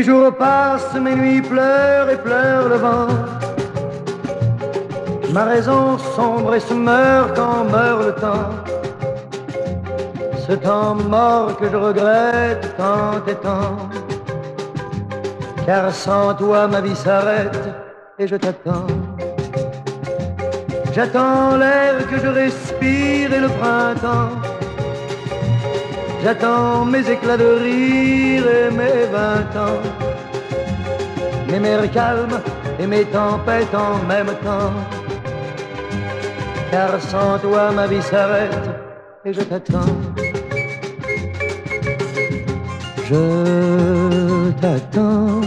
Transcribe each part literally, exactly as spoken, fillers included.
jours passent, mes nuits pleurent et pleure le vent. Ma raison sombre et se meurt quand meurt le temps. Ce temps mort que je regrette tant et tant. Car sans toi ma vie s'arrête et je t'attends. J'attends l'air que je respire et le printemps. J'attends mes éclats de rire et mes vingt ans. Mes mers calmes et mes tempêtes en même temps. Car sans toi ma vie s'arrête et je t'attends. Je t'attends.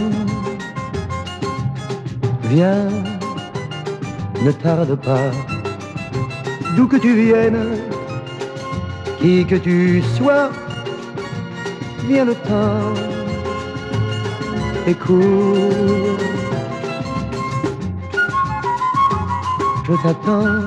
Viens, ne tarde pas. D'où que tu viennes, qui que tu sois, viens le temps et cours. Je t'attends.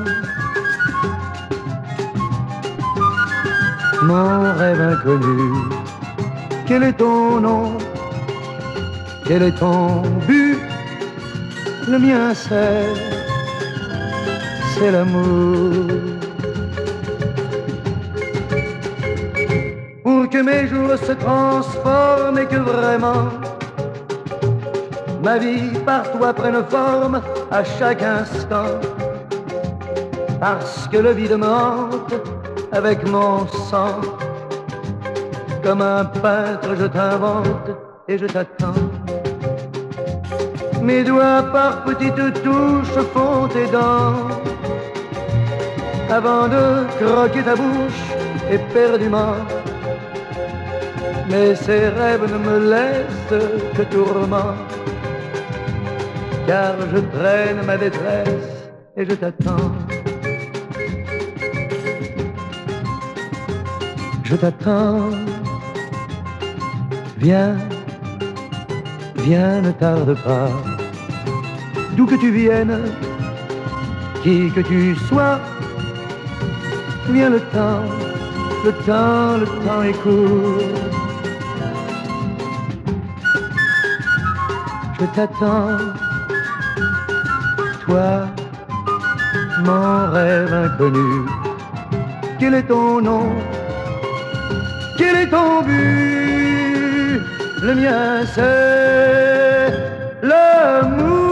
Mon rêve inconnu, quel est ton nom? Quel est ton but? Le mien c'est, c'est l'amour. Pour que mes jours se transforment et que vraiment ma vie par toi prenne forme à chaque instant. Parce que le vide me hante avec mon sang. Comme un peintre je t'invente et je t'attends. Mes doigts par petites touches font tes dents. Avant de croquer ta bouche éperdument. Mais ces rêves ne me laissent que tourment. Car je traîne ma détresse et je t'attends. Je t'attends. Viens, viens, ne tarde pas. D'où que tu viennes, qui que tu sois, viens le temps, le temps, le temps est court. Je t'attends, toi, mon rêve inconnu. Quel est ton nom? Quel est ton but? Le mien c'est l'amour.